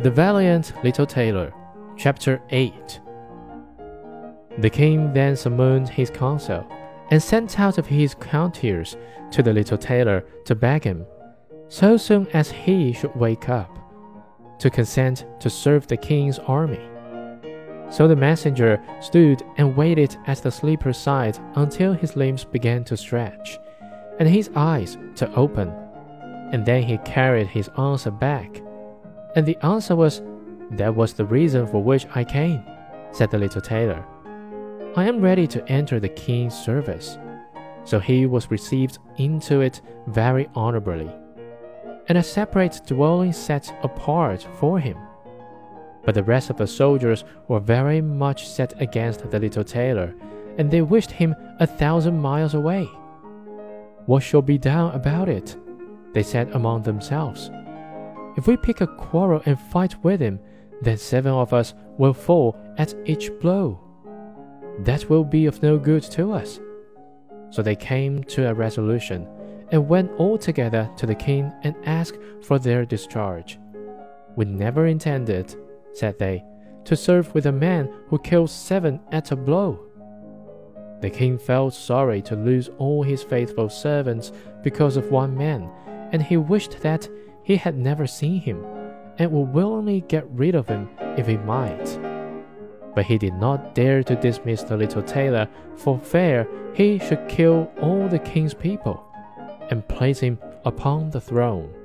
The Valiant Little Tailor, Chapter 8. The king then summoned his council, and sent out of his courtiers to the little tailor to beg him, so soon as he should wake up, to consent to serve the king's army. So the messenger stood and waited at the sleeper's side until his limbs began to stretch, and his eyes to open, and then he carried his answer back. And the answer was, "That was the reason for which I came," said the little tailor. "I am ready to enter the king's service." So he was received into it very honorably, and a separate dwelling set apart for him. But the rest of the soldiers were very much set against the little tailor, and they wished him 1,000 miles away. "What shall be done about it?" they said among themselves. "If we pick a quarrel and fight with him, then 7 of us will fall at each blow. That will be of no good to us." So they came to a resolution, and went all together to the king and asked for their discharge. "We never intended," said they, "to serve with a man who kills 7 at a blow." The king felt sorry to lose all his faithful servants because of one man, and he wished that he had never seen him, and would willingly get rid of him if he might. But he did not dare to dismiss the little tailor, for fear he should kill all the king's people, and place him upon the throne.